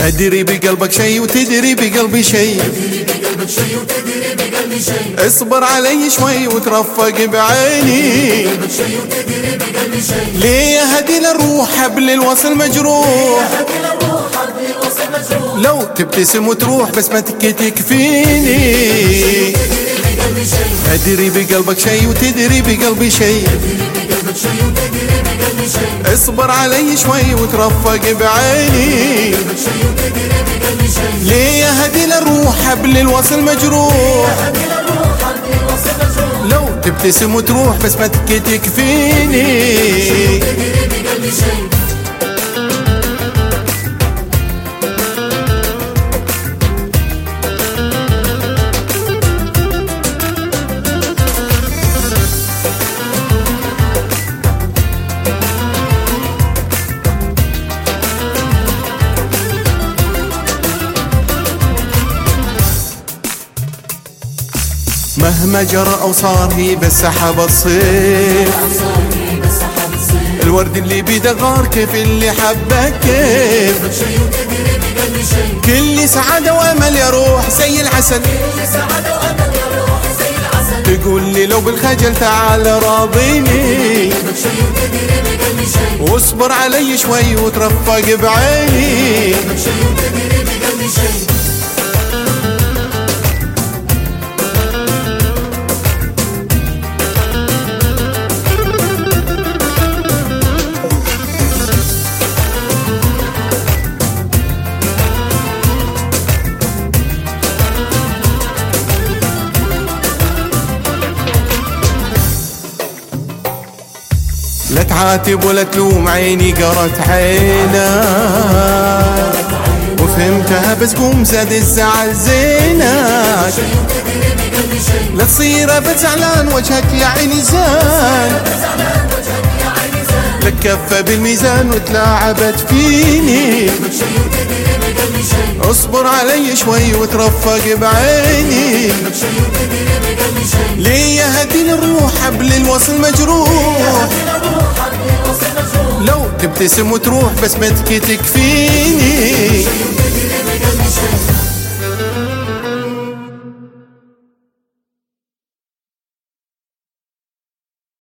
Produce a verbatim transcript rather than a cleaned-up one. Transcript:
أدري بقلبك شي وتدري بقلبي شي، اصبر علي شوي وترفق بعيني، ليه هدي للروح حبل الوصل مجروح، لو تبتسم وتروح بس ما تكفيني. أدري بقلبك شي وتدري بقلبي شي، اصبر علي شوي وترفق بعيني، ليه هدي للروح حبل الوصل مجروح، لو تبتسم وتروح بس ما تكفيني. مهما جرى أو صار هي بس سحب الصيف، الورد اللي بيده غار كيف اللي حبك كيف، كل سعادة وأمل يا روح زي العسل، تقول لي لو بالخجل تعال راضيني، واصبر علي شوي وترفق بعيني. لا تعاتب ولا تلوم عيني قرت عينك، وفهمتها بس قوم زاد الزعل زينك، لا تصير ابد زعلان وجهك يا عيني زان، لك كفة بالميزان وتلاعبت فيني، اصبر علي شوي وترفق بعيني، ليه هدي للروح حبل الوصل مجروح، لو تبتسم وتروح بس ما تكفيني.